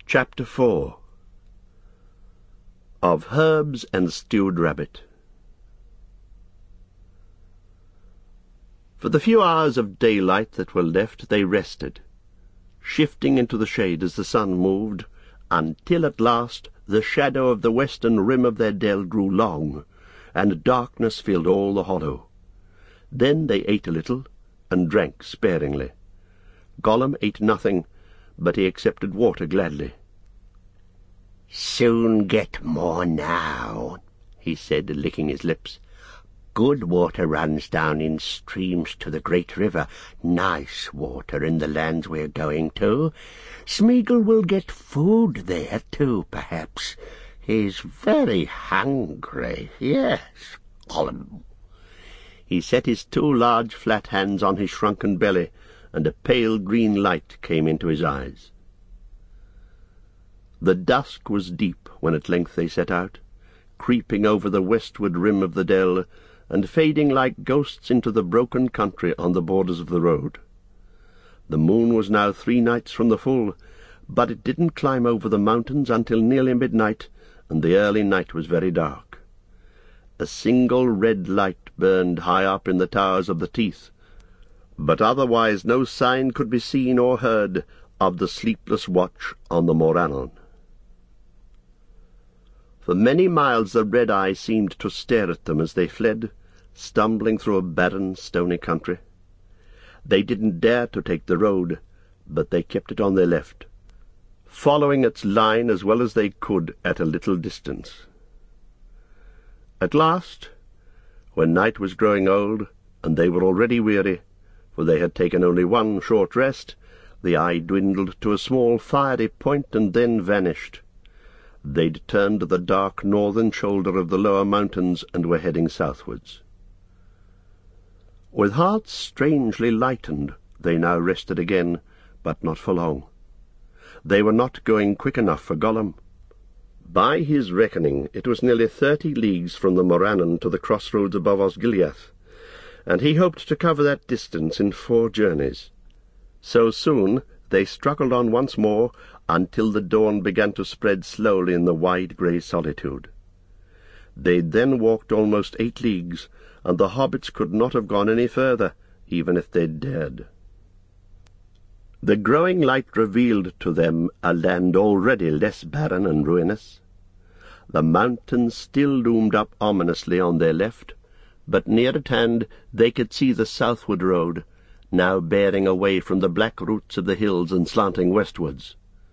Chapter 4 Of Herbs and Stewed Rabbit. For the few hours of daylight that were left they rested, shifting into the shade as the sun moved, until at last the shadow of the western rim of their dell grew long, and darkness filled all the hollow. Then they ate a little, and drank sparingly. Gollum ate nothing, but he accepted water gladly. "Soon get more now," he said, licking his lips. "Good water runs down in streams to the great river. Nice water in the lands we're going to. Smeagol will get food there too, perhaps. He's very hungry, yes, Gollum." He set his two large flat hands on his shrunken belly, and a pale green light came into his eyes. The dusk was deep when at length they set out, creeping over the westward rim of the dell, and fading like ghosts into the broken country on the borders of the road. The moon was now 3 nights from the full, but it didn't climb over the mountains until nearly midnight, and the early night was very dark. A single red light burned high up in the towers of the Teeth, but otherwise no sign could be seen or heard of the sleepless watch on the Morannon. For many miles the red-eye seemed to stare at them as they fled, stumbling through a barren, stony country. They didn't dare to take the road, but they kept it on their left, following its line as well as they could at a little distance. At last, when night was growing old, and they were already weary, for they had taken only one short rest, the eye dwindled to a small fiery point and then vanished. They'd turned to the dark northern shoulder of the lower mountains and were heading southwards. With hearts strangely lightened, they now rested again, but not for long. They were not going quick enough for Gollum. By his reckoning, it was nearly 30 leagues from the Morannon to the crossroads above Osgiliath, and he hoped to cover that distance in 4 journeys. So soon they struggled on once more, until the dawn began to spread slowly in the wide grey solitude. They'd then walked almost 8 leagues, and the hobbits could not have gone any further, even if they'd dared. The growing light revealed to them a land already less barren and ruinous. The mountains still loomed up ominously on their left, but near at hand they could see the southward road, now bearing away from the black roots of the hills and slanting westwards.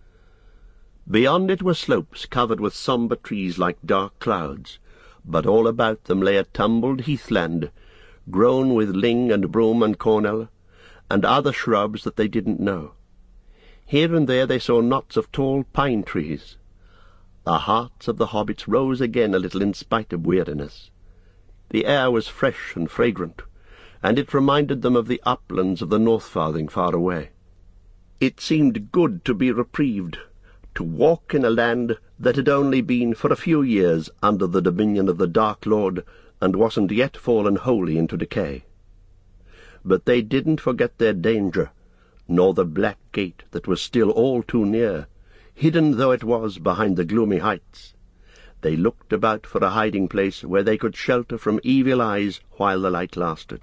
Beyond it were slopes covered with sombre trees like dark clouds, but all about them lay a tumbled heathland, grown with ling and broom and cornel, and other shrubs that they didn't know. Here and there they saw knots of tall pine trees. The hearts of the hobbits rose again a little in spite of weariness. The air was fresh and fragrant, and it reminded them of the uplands of the Northfarthing far away. It seemed good to be reprieved, to walk in a land that had only been for a few years under the dominion of the Dark Lord, and wasn't yet fallen wholly into decay. But they didn't forget their danger, nor the black gate that was still all too near, hidden though it was behind the gloomy heights. They looked about for a hiding place where they could shelter from evil eyes while the light lasted.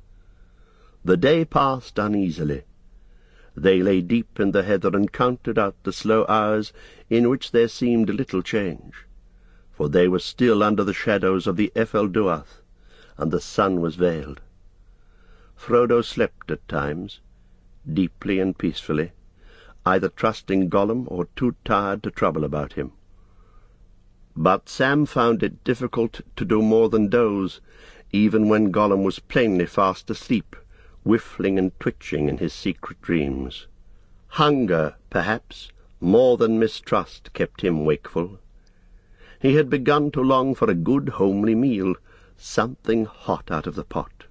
The day passed uneasily. They lay deep in the heather and counted out the slow hours in which there seemed little change, for they were still under the shadows of the Efelduath, and the sun was veiled. Frodo slept at times, deeply and peacefully, either trusting Gollum or too tired to trouble about him. But Sam found it difficult to do more than doze, even when Gollum was plainly fast asleep, whiffling and twitching in his secret dreams. Hunger, perhaps, more than mistrust, kept him wakeful. He had begun to long for a good homely meal, something hot out of the pot.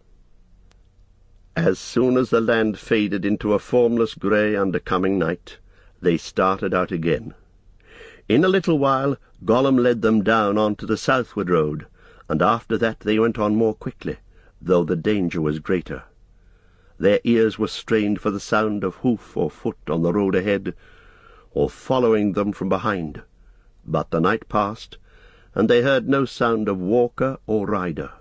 As soon as the land faded into a formless grey under coming night, they started out again. In a little while Gollum led them down onto the southward road, and after that they went on more quickly, though the danger was greater. Their ears were strained for the sound of hoof or foot on the road ahead, or following them from behind. But the night passed, and they heard no sound of walker or rider.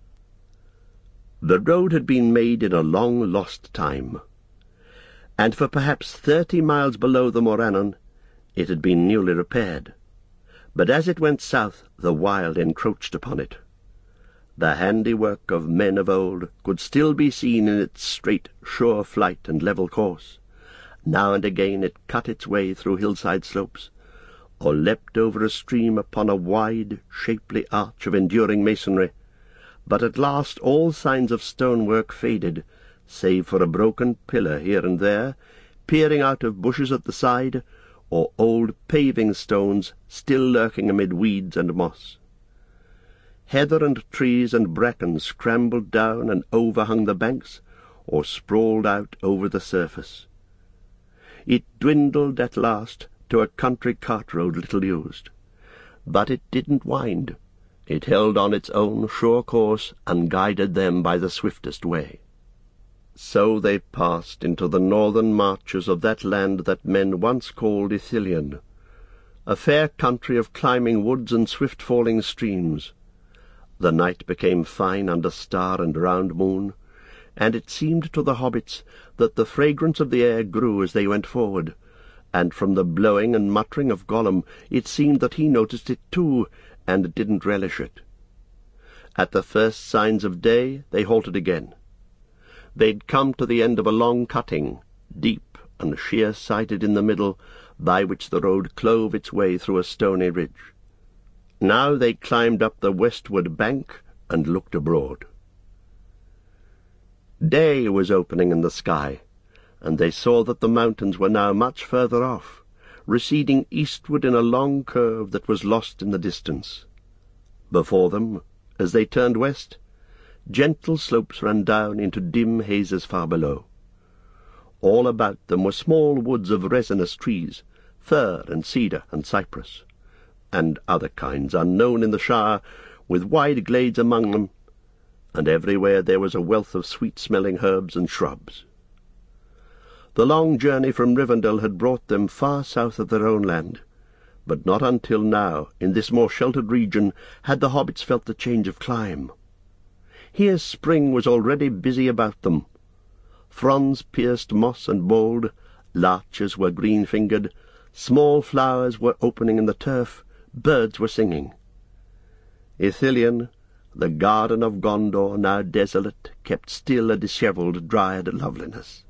The road had been made in a long-lost time, and for perhaps 30 miles below the Morannon it had been newly repaired. But as it went south, the wild encroached upon it. The handiwork of men of old could still be seen in its straight, sure flight and level course. Now and again it cut its way through hillside slopes, or leapt over a stream upon a wide, shapely arch of enduring masonry. But at last all signs of stonework faded, save for a broken pillar here and there, peering out of bushes at the side, or old paving stones still lurking amid weeds and moss. Heather and trees and bracken scrambled down and overhung the banks, or sprawled out over the surface. It dwindled at last to a country cart road little used. But it didn't wind. It held on its own sure course and guided them by the swiftest way. So they passed into the northern marches of that land that men once called Ithilien, a fair country of climbing woods and swift-falling streams. The night became fine under star and round moon, and it seemed to the hobbits that the fragrance of the air grew as they went forward, and from the blowing and muttering of Gollum it seemed that he noticed it too, and didn't relish it. At the first signs of day they halted again. They'd come to the end of a long cutting, deep and sheer-sided in the middle, by which the road clove its way through a stony ridge. Now they climbed up the westward bank and looked abroad. Day was opening in the sky, and they saw that the mountains were now much further off, receding eastward in a long curve that was lost in the distance. Before them, as they turned west, gentle slopes ran down into dim hazes far below. All about them were small woods of resinous trees, fir and cedar and cypress, and other kinds unknown in the Shire, with wide glades among them, and everywhere there was a wealth of sweet-smelling herbs and shrubs. The long journey from Rivendell had brought them far south of their own land, but not until now, in this more sheltered region, had the hobbits felt the change of clime. Here spring was already busy about them. Fronds pierced moss and mould, larches were green-fingered, small flowers were opening in the turf, birds were singing. Ithilien, the garden of Gondor, now desolate, kept still a dishevelled, dryad loveliness.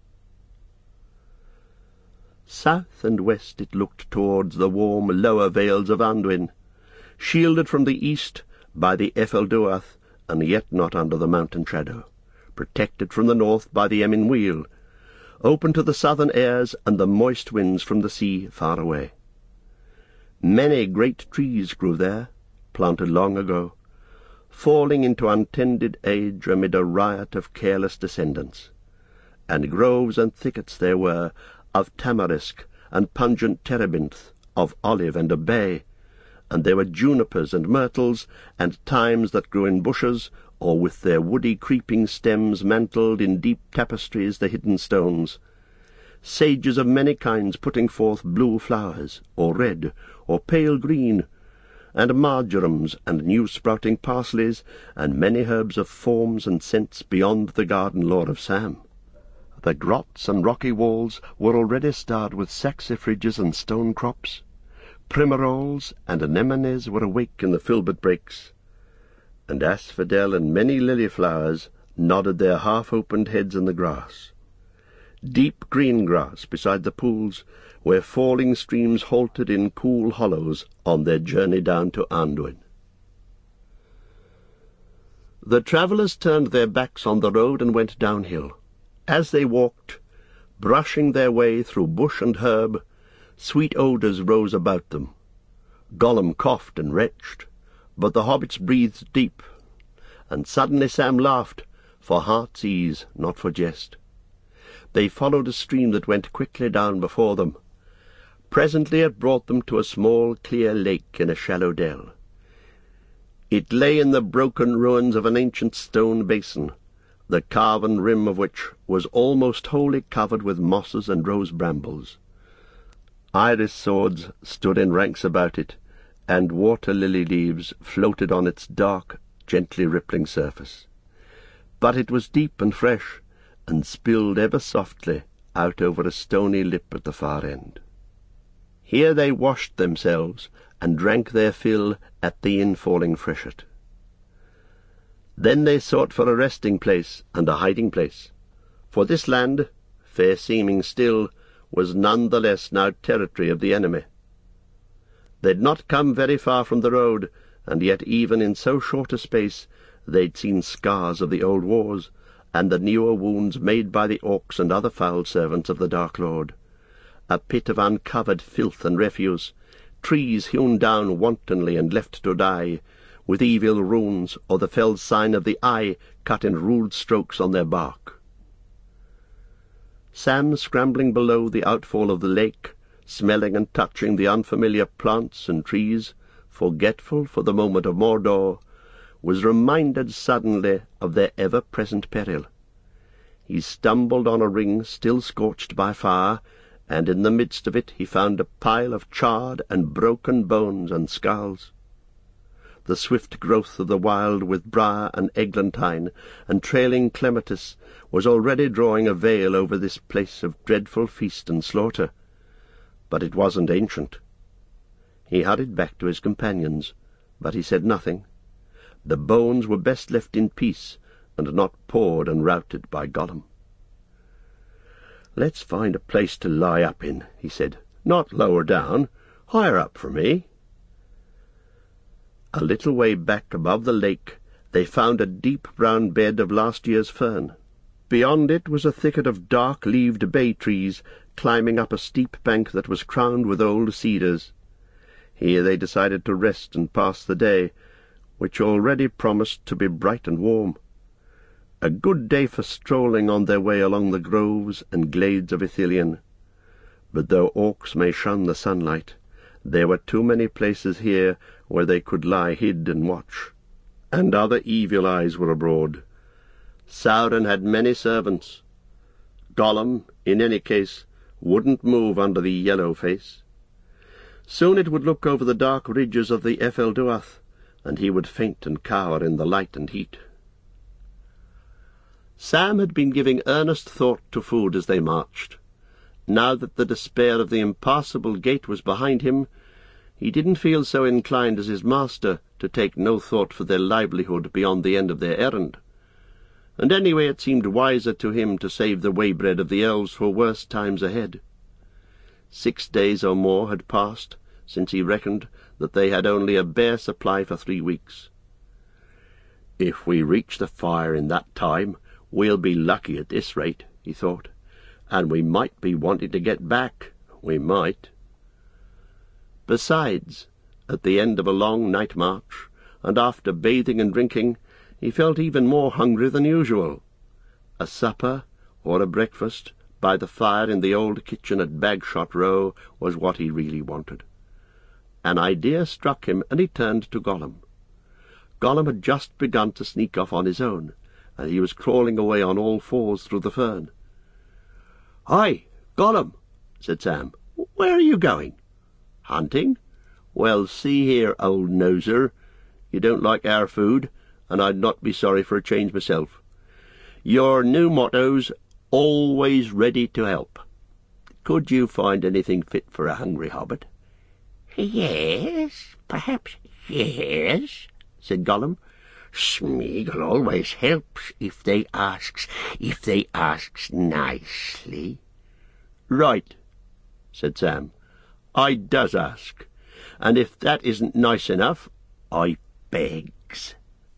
South and west it looked towards the warm lower vales of Anduin, shielded from the east by the Efelduath, and yet not under the mountain shadow, protected from the north by the Emyn Muil, open to the southern airs and the moist winds from the sea far away. Many great trees grew there, planted long ago, falling into untended age amid a riot of careless descendants, and groves and thickets there were of tamarisk and pungent terebinth, of olive and of bay, and there were junipers and myrtles, and thymes that grew in bushes, or with their woody creeping stems mantled in deep tapestries the hidden stones, sages of many kinds putting forth blue flowers, or red, or pale green, and marjorams and new-sprouting parsleys, and many herbs of forms and scents beyond the garden lore of Sam. The grots and rocky walls were already starred with saxifrages and stone crops. Primaroles and anemones were awake in the filbert brakes, and asphodel and many lily-flowers nodded their half-opened heads in the grass. Deep green grass beside the pools, where falling streams halted in cool hollows on their journey down to Anduin. The travellers turned their backs on the road and went downhill. As they walked, brushing their way through bush and herb, sweet odours rose about them. Gollum coughed and retched, but the hobbits breathed deep, and suddenly Sam laughed, for heart's ease, not for jest. They followed a stream that went quickly down before them. Presently it brought them to a small clear lake in a shallow dell. It lay in the broken ruins of an ancient stone basin, the carven rim of which was almost wholly covered with mosses and rose brambles. Iris swords stood in ranks about it, and water-lily leaves floated on its dark, gently rippling surface. But it was deep and fresh, and spilled ever softly out over a stony lip at the far end. Here they washed themselves, and drank their fill at the infalling freshet. Then they sought for a resting place and a hiding place, for this land, fair seeming still, was none the less now territory of the enemy. They'd not come very far from the road, and yet even in so short a space they'd seen scars of the old wars, and the newer wounds made by the orcs and other foul servants of the Dark Lord, a pit of uncovered filth and refuse, trees hewn down wantonly and left to die, with evil runes or the fell sign of the eye cut in ruled strokes on their bark. Sam, scrambling below the outfall of the lake, smelling and touching the unfamiliar plants and trees, forgetful for the moment of Mordor, was reminded suddenly of their ever-present peril. He stumbled on a ring still scorched by fire, and in the midst of it he found a pile of charred and broken bones and skulls. The swift growth of the wild with briar and eglantine and trailing clematis was already drawing a veil over this place of dreadful feast and slaughter. But it wasn't ancient. He hurried back to his companions, but he said nothing. The bones were best left in peace, and not pawed and routed by Gollum. "Let's find a place to lie up in," he said. "Not lower down, higher up for me." A little way back above the lake they found a deep brown bed of last year's fern. Beyond it was a thicket of dark-leaved bay trees, climbing up a steep bank that was crowned with old cedars. Here they decided to rest and pass the day, which already promised to be bright and warm. A good day for strolling on their way along the groves and glades of Ithilien. But though orcs may shun the sunlight, there were too many places here where they could lie hid and watch, and other evil eyes were abroad. Sauron had many servants. Gollum, in any case, wouldn't move under the yellow face. Soon it would look over the dark ridges of the Efelduath, and he would faint and cower in the light and heat. Sam had been giving earnest thought to food as they marched. Now that the despair of the impassable gate was behind him, he didn't feel so inclined as his master to take no thought for their livelihood beyond the end of their errand. And anyway it seemed wiser to him to save the waybread of the elves for worse times ahead. 6 days or more had passed since he reckoned that they had only a bare supply for 3 weeks. "If we reach the fire in that time, we'll be lucky at this rate," he thought, "and we might be wanting to get back, we might." Besides, at the end of a long night march, and after bathing and drinking, he felt even more hungry than usual. A supper, or a breakfast, by the fire in the old kitchen at Bagshot Row was what he really wanted. An idea struck him, and he turned to Gollum. Gollum had just begun to sneak off on his own, and he was crawling away on all fours through the fern. "Hi, Gollum," said Sam. "Where are you going?" "Hunting? Well, see here, old noser, you don't like our food, and I'd not be sorry for a change myself. Your new motto's always ready to help. Could you find anything fit for a hungry hobbit?" "Yes, perhaps yes," said Gollum. "Smeagol always helps if they asks nicely." "Right," said Sam. "I does ask, and if that isn't nice enough, I begs."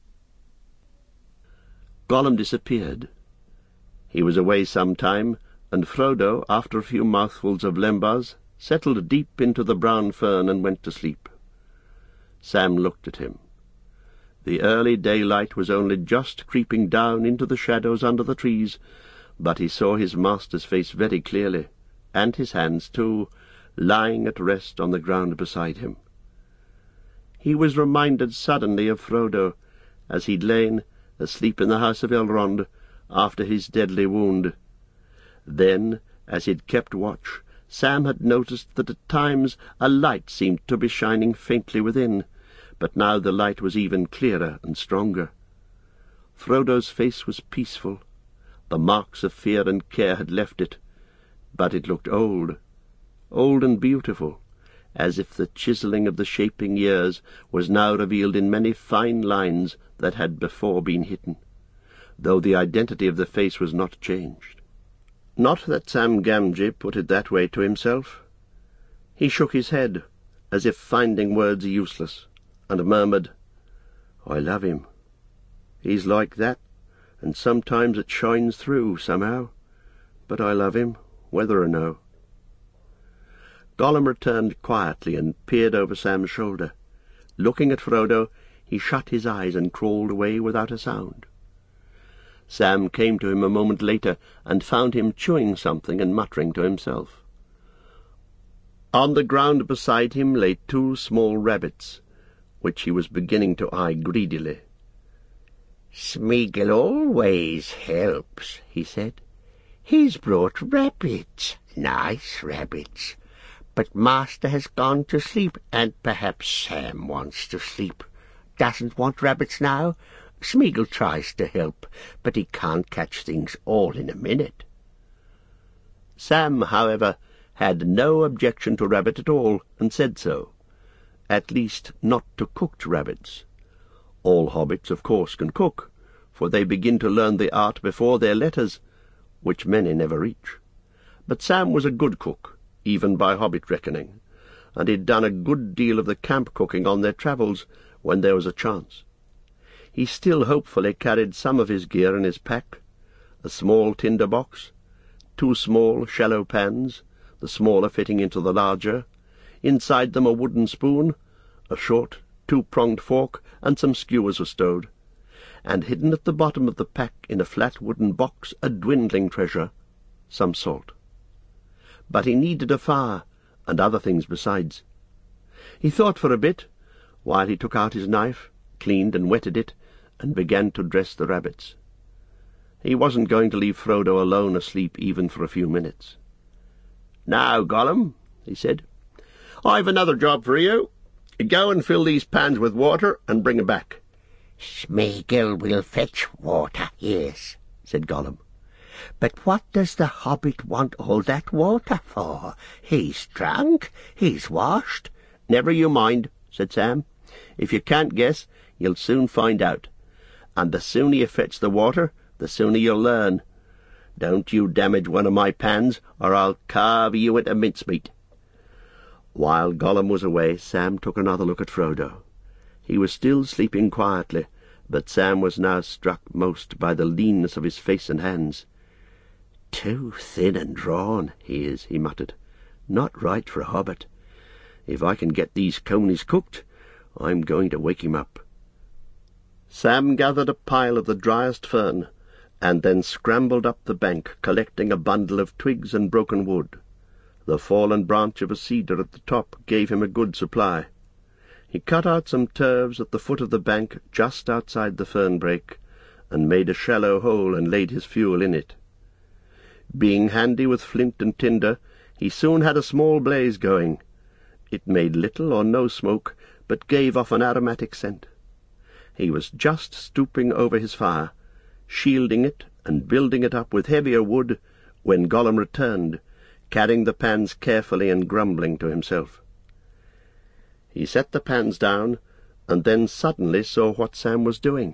Gollum disappeared. He was away some time, and Frodo, after a few mouthfuls of lembas, settled deep into the brown fern and went to sleep. Sam looked at him. The early daylight was only just creeping down into the shadows under the trees, but he saw his master's face very clearly, and his hands too, lying at rest on the ground beside him. He was reminded suddenly of Frodo, as he'd lain, asleep in the house of Elrond, after his deadly wound. Then, as he'd kept watch, Sam had noticed that at times a light seemed to be shining faintly within, but now the light was even clearer and stronger. Frodo's face was peaceful. The marks of fear and care had left it, but it looked old and beautiful, as if the chiselling of the shaping years was now revealed in many fine lines that had before been hidden, though the identity of the face was not changed. Not that Sam Gamgee put it that way to himself. He shook his head, as if finding words useless, and murmured, "I love him. He's like that, and sometimes it shines through, somehow. But I love him, whether or no." Gollum returned quietly and peered over Sam's shoulder. Looking at Frodo, he shut his eyes and crawled away without a sound. Sam came to him a moment later and found him chewing something and muttering to himself. On the ground beside him lay 2 small rabbits, which he was beginning to eye greedily. "Smeagol always helps," he said. "He's brought rabbits, nice rabbits. But Master has gone to sleep, and perhaps Sam wants to sleep. Doesn't want rabbits now. Smeagol tries to help, but he can't catch things all in a minute." Sam, however, had no objection to rabbit at all, and said so. At least, not to cooked rabbits. All hobbits, of course, can cook, for they begin to learn the art before their letters, which many never reach. But Sam was a good cook, even by hobbit reckoning, and he'd done a good deal of the camp cooking on their travels when there was a chance. He still hopefully carried some of his gear in his pack: a small tinder box, 2 small shallow pans, the smaller fitting into the larger, inside them a wooden spoon, a short 2-pronged fork, and some skewers were stowed, and hidden at the bottom of the pack in a flat wooden box a dwindling treasure, some salt. But he needed a fire, and other things besides. He thought for a bit, while he took out his knife, cleaned and wetted it, and began to dress the rabbits. He wasn't going to leave Frodo alone asleep even for a few minutes. "Now, Gollum," he said, "I've another job for you. Go and fill these pans with water and bring 'em back." "Smeagol will fetch water, yes," said Gollum. "But what does the hobbit want all that water for? He's drunk, he's washed." "Never you mind," said Sam. "If you can't guess, you'll soon find out. And the sooner you fetch the water, the sooner you'll learn. Don't you damage one of my pans, or I'll carve you into mincemeat." While Gollum was away, Sam took another look at Frodo. He was still sleeping quietly, but Sam was now struck most by the leanness of his face and hands. "Too thin and drawn, he is," he muttered. "Not right for a hobbit. If I can get these conies cooked, I'm going to wake him up." Sam gathered a pile of the driest fern, and then scrambled up the bank, collecting a bundle of twigs and broken wood. The fallen branch of a cedar at the top gave him a good supply. He cut out some turves at the foot of the bank just outside the fern brake, and made a shallow hole and laid his fuel in it. Being handy with flint and tinder, he soon had a small blaze going. It made little or no smoke, but gave off an aromatic scent. He was just stooping over his fire, shielding it and building it up with heavier wood, when Gollum returned, carrying the pans carefully and grumbling to himself. He set the pans down, and then suddenly saw what Sam was doing.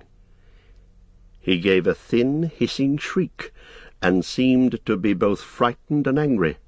He gave a thin, hissing shriek, and seemed to be both frightened and angry.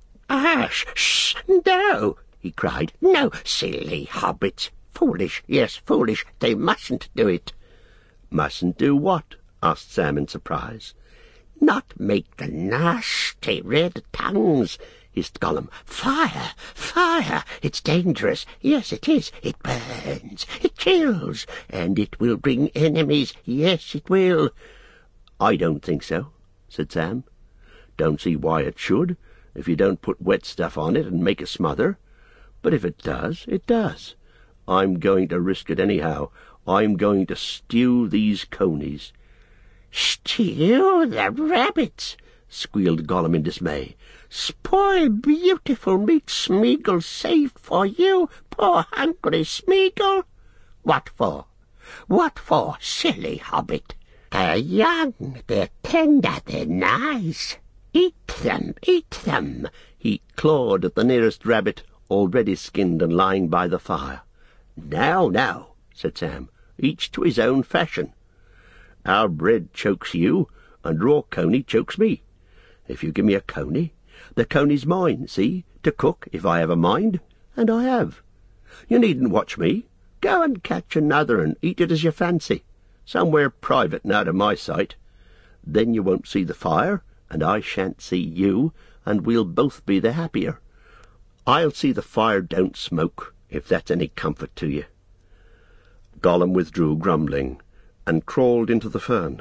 Shh, no," he cried. "No, silly hobbits. Foolish, yes, foolish. They mustn't do it." "Mustn't do what?" asked Sam in surprise. "Not make the nasty red tongues," hissed Gollum. "Fire, fire! It's dangerous. Yes, it is. It burns, it kills, and it will bring enemies. Yes, it will." "I don't think so," said Sam. "Don't see why it should, if you don't put wet stuff on it and make a smother. But if it does, it does. I'm going to risk it anyhow. I'm going to stew these conies." "Stew the rabbits!" squealed Gollum in dismay. "Spoil beautiful meat Smeagol saved for you, poor hungry Smeagol. What for? What for, silly hobbit? They're young, they're tender, they're nice. Eat them, eat them." He clawed at the nearest rabbit, already skinned and lying by the fire. "Now, now," said Sam, "each to his own fashion. Our bread chokes you, and raw coney chokes me. If you give me a coney, the coney's mine, see, to cook if I have a mind, and I have. You needn't watch me. Go and catch another and eat it as you fancy, somewhere private and out of my sight. Then you won't see the fire, and I shan't see you, and we'll both be the happier. I'll see the fire don't smoke, if that's any comfort to you." Gollum withdrew grumbling, and crawled into the fern.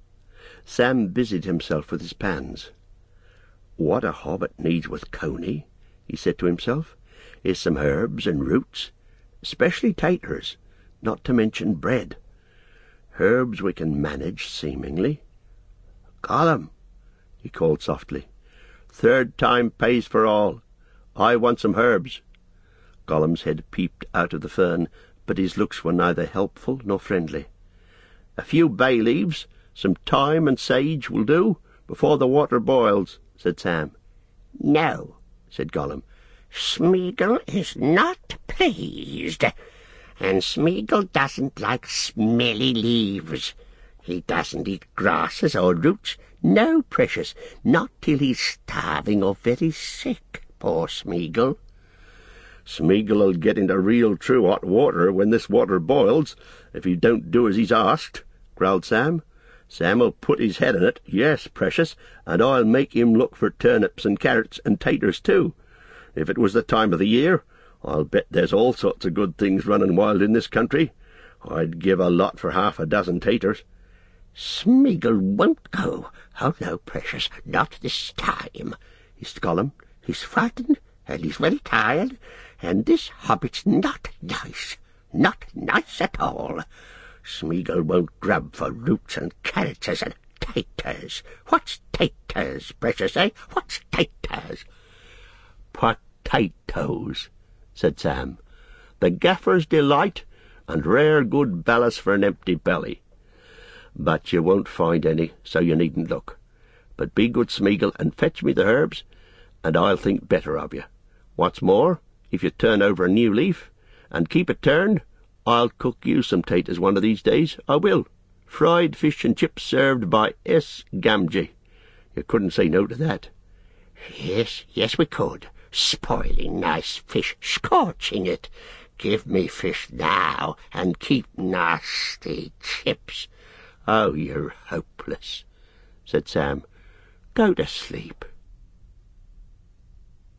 Sam busied himself with his pans. "What a hobbit needs with coney," he said to himself, "is some herbs and roots, especially taters, not to mention bread. Herbs we can manage, seemingly. Gollum," he called softly, "third time pays for all. I want some herbs." Gollum's head peeped out of the fern, but his looks were neither helpful nor friendly. "A few bay leaves, some thyme and sage will do, before the water boils," said Sam. "No," said Gollum. "Smeagol is not pleased, and Smeagol doesn't like smelly leaves. He doesn't eat grasses or roots, no, precious, not till he's starving or very sick, poor Smeagol." "Smeagol'll get into real true hot water when this water boils, if he don't do as he's asked," growled Sam. "Sam'll put his head in it, yes, precious, and I'll make him look for turnips and carrots and taters too. If it was the time of the year, I'll bet there's all sorts of good things running wild in this country. I'd give a lot for half a dozen taters." "Smeagol won't go. Oh, no, precious, not this time," hissed Gollum. "He's frightened, and he's very tired, and this hobbit's not nice at all. Smeagol won't grub for roots and carrots and taters. What's taters, precious, eh? What's taters?" "Potatoes," said Sam. "The gaffer's delight, and rare good ballast for an empty belly. But you won't find any, so you needn't look. But be good, Smeagol, and fetch me the herbs, and I'll think better of you. What's more, if you turn over a new leaf, and keep it turned, I'll cook you some taters one of these days, I will. Fried fish and chips served by S. Gamgee. You couldn't say no to that." Yes, we could. Spoiling nice fish, scorching it. Give me fish now, and keep nasty chips." "Oh, you're hopeless," said Sam. "Go to sleep."